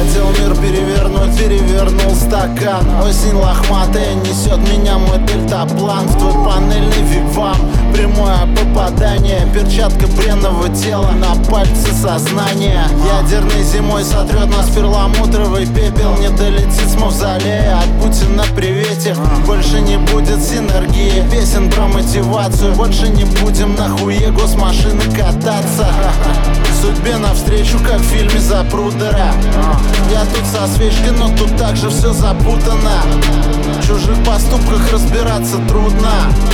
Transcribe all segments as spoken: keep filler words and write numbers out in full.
Хотел мир перевернуть, перевернул стакан. Осень лохматая несет меня мой дельтаплан. В твой панельный вигвам прямое попадание. Перчатка бренного тела на пальце сознания. Ядерной зимой сотрет нас перламутровый пепел. Не долетит с мавзолея от Путина привете. Больше не будет синергии, песен про мотивацию. Больше не будем на хуе госмашины кататься. Судьбе навстречу, как в фильме Запрудера. Я тут со свечкой, но тут также все запутано. В чужих поступках разбираться трудно.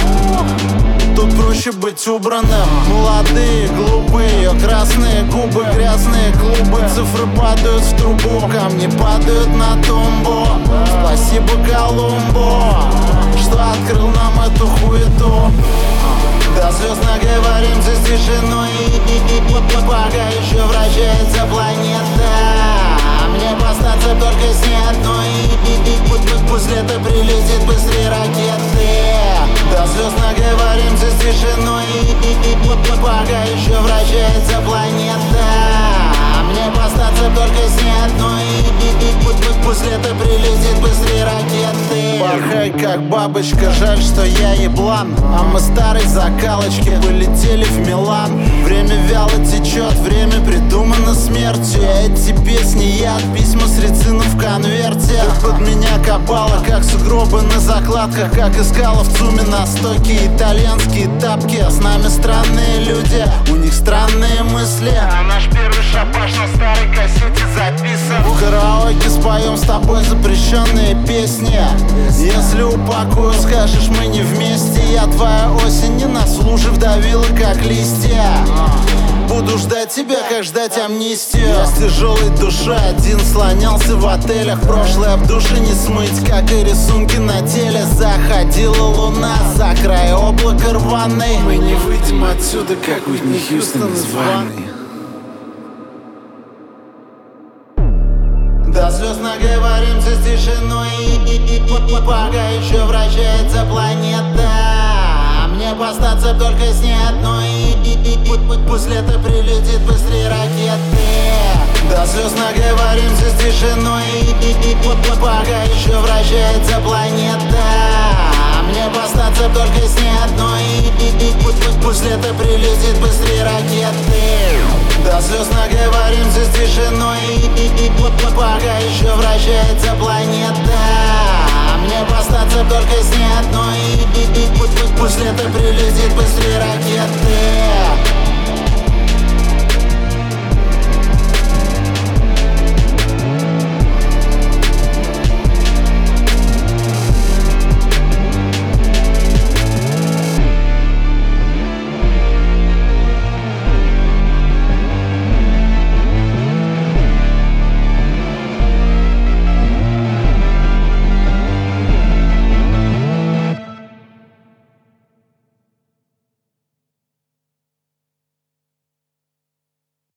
Тут проще быть убранным. Молодые, глупые, красные губы, грязные клубы. Цифры падают в трубу, камни падают на тумбу. Спасибо Колумбу, что открыл нам эту хуету. До слез наговорим за тишиной, пока еще вращается планета. Мне постаться только с ней одной. Пусть лето прилетит быстрее ракеты. До слез наговорим за тишиной, пока еще вращается планета. Мне постаться только с ней одной. Пусть лето прилетит быстрее ракеты. Порхай как бабочка, жаль, что я еблан. А мы старой закалочки полетели в Милан. Время вяло течет, время придумано смертью. Эти песни яд, письма с рецину в конверте. Под меня копала, как сугробы на закладках. Как искала в ЦУМе на стоке итальянские тапки. С нами странные люди, у них странные мысли. А наш первый шабаш на старой кассете записан. В караоке споем с тобой запрещенные песни. Если упакую, скажешь, мы не вместе. Я твоя осень, не наслужив, давила как листья. Буду ждать тебя, как ждать амнистию. Я с тяжелой душой один слонялся в отелях. Прошлое об душе не смыть, как и рисунки на теле. Заходила луна за край облака рваной. Мы не выйдем отсюда, как Уитни Хьюстон из ванны. До слез наговоримся с тишиной, пока еще вращается планета. Мне постаться только с ней одной. Пусть лето прилетит быстрее ракеты. До слез наговоримся с тишиной, пока еще вращается планета. Мне постаться только с ней одной. Пусть лето прилетит быстрее ракеты. До слез наговоримся с тишиной, пока еще вращается планета. Мне постаться только с ней одной. Пусть лето прилетит быстрее ракеты.